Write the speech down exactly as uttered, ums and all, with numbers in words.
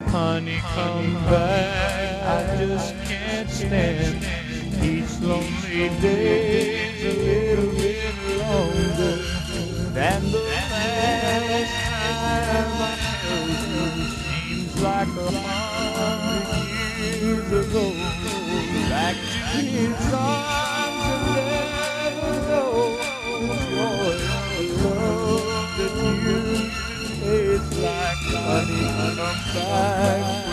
Honey, come back, I just can't stand each lonely day's a little bit longer than the last time I held you. Seems like a hundred years ago. Back to his arms and never know the joy of love that used to taste like honey. Come back.